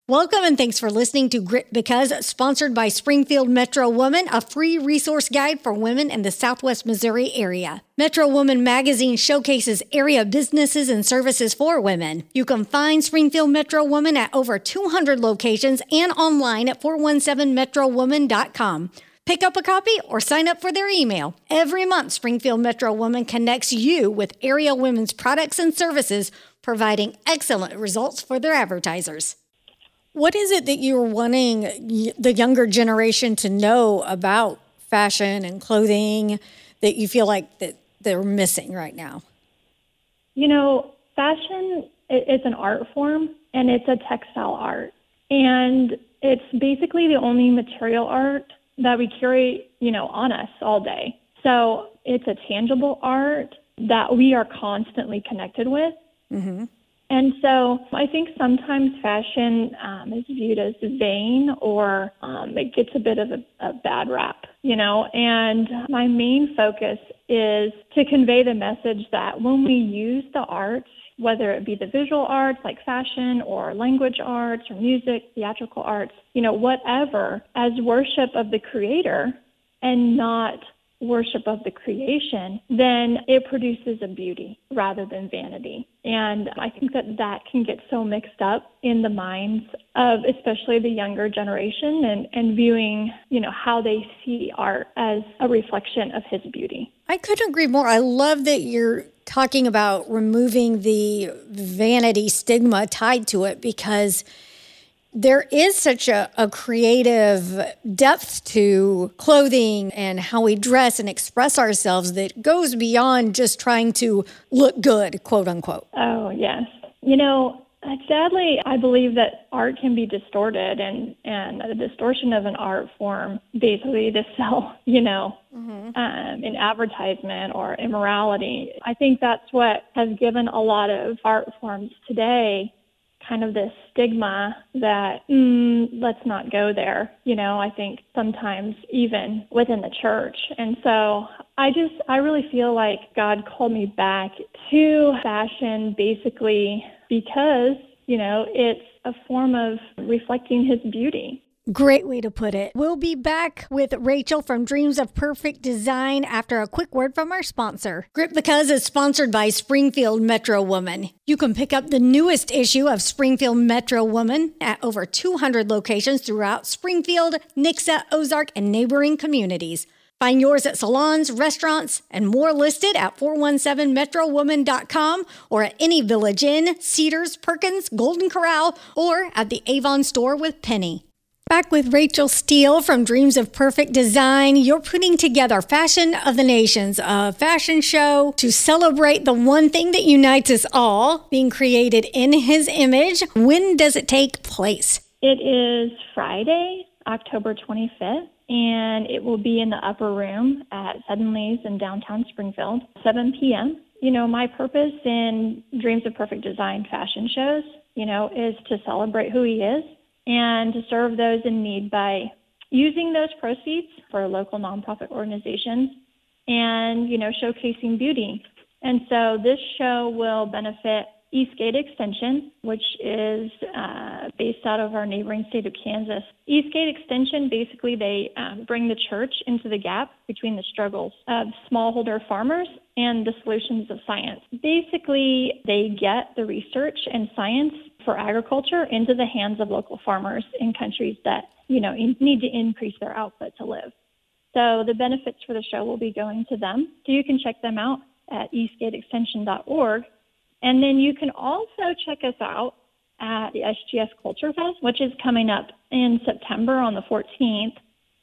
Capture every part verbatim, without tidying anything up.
Welcome and thanks for listening to Grit Because, sponsored by Springfield Metro Woman, a free resource guide for women in the Southwest Missouri area. Metro Woman magazine showcases area businesses and services for women. You can find Springfield Metro Woman at over two hundred locations and online at four one seven metro woman dot com. Pick up a copy or sign up for their email. Every month, Springfield Metro Woman connects you with area women's products and services, providing excellent results for their advertisers. What is it that you're wanting the younger generation to know about fashion and clothing that you feel like that they're missing right now? You know, fashion is an art form, and it's a textile art. And it's basically the only material art that we carry, you know, on us all day. So it's a tangible art that we are constantly connected with. Mm-hmm. And so I think sometimes fashion um, is viewed as vain, or um, it gets a bit of a, a bad rap, you know, and my main focus is to convey the message that when we use the arts, whether it be the visual arts like fashion or language arts or music, theatrical arts, you know, whatever, as worship of the Creator and not worship of the creation, then it produces a beauty rather than vanity. And I think that that can get so mixed up in the minds of especially the younger generation, and, and viewing, you know, how they see art as a reflection of His beauty. I couldn't agree more. I love that you're talking about removing the vanity stigma tied to it, because there is such a, a creative depth to clothing and how we dress and express ourselves that goes beyond just trying to look good, quote unquote. Oh, yes. You know, sadly, I believe that art can be distorted, and, and the distortion of an art form basically to sell, you know, mm-hmm. um, an advertisement or immorality. I think that's what has given a lot of art forms today kind of this stigma that, mm, let's not go there. You know, I think sometimes even within the church. And so I just, I really feel like God called me back to fashion basically because, you know, it's a form of reflecting His beauty. Great way to put it. We'll be back with Rachel from Dreams of Perfect Design after a quick word from our sponsor. Grit Because is sponsored by Springfield Metro Woman. You can pick up the newest issue of Springfield Metro Woman at over two hundred locations throughout Springfield, Nixa, Ozark, and neighboring communities. Find yours at salons, restaurants, and more listed at four one seven metro woman dot com or at any Village Inn, Cedars, Perkins, Golden Corral, or at the Avon store with Penny. Back with Rachel Steele from Dreams of Perfect Design. You're putting together Fashion of the Nations, a fashion show to celebrate the one thing that unites us all, being created in His image. When does it take place? It is Friday, October twenty-fifth, and it will be in the upper room at Suddenly's in downtown Springfield, seven p.m. You know, my purpose in Dreams of Perfect Design fashion shows, you know, is to celebrate who He is, and to serve those in need by using those proceeds for local nonprofit organizations and, you know, showcasing beauty. And so this show will benefit Eastgate Extension, which is uh, based out of our neighboring state of Kansas. Eastgate Extension, basically they um, bring the church into the gap between the struggles of smallholder farmers and the solutions of science. Basically, they get the research and science for agriculture into the hands of local farmers in countries that, you know, need to increase their output to live. So the benefits for the show will be going to them. So you can check them out at eastgate extension dot org. And then you can also check us out at the S G S Culture Fest, which is coming up in September on the fourteenth.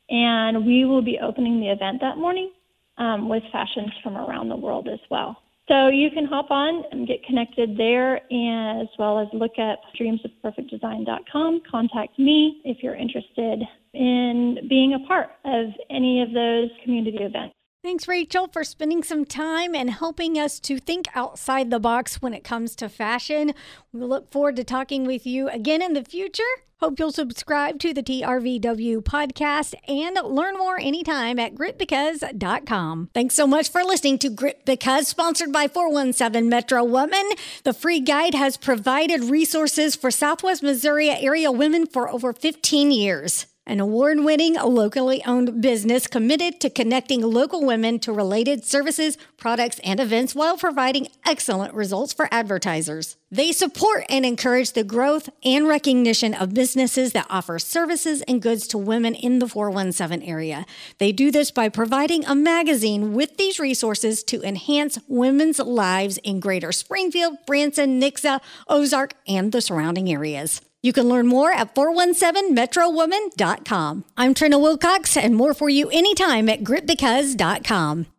And we will be opening the event that morning um, with fashions from around the world as well. So you can hop on and get connected there, and as well as look at dreams of perfect design dot com. Contact me if you're interested in being a part of any of those community events. Thanks, Rachel, for spending some time and helping us to think outside the box when it comes to fashion. We look forward to talking with you again in the future. Hope you'll subscribe to the T R V W podcast and learn more anytime at grit because dot com. Thanks so much for listening to Grit Because, sponsored by four one seven Metro Woman. The free guide has provided resources for Southwest Missouri area women for over fifteen years. An award-winning, locally owned business committed to connecting local women to related services, products, and events while providing excellent results for advertisers. They support and encourage the growth and recognition of businesses that offer services and goods to women in the four one seven area. They do this by providing a magazine with these resources to enhance women's lives in Greater Springfield, Branson, Nixa, Ozark, and the surrounding areas. You can learn more at four one seven metro woman dot com. I'm Trina Wilcox, and more for you anytime at grit because dot com.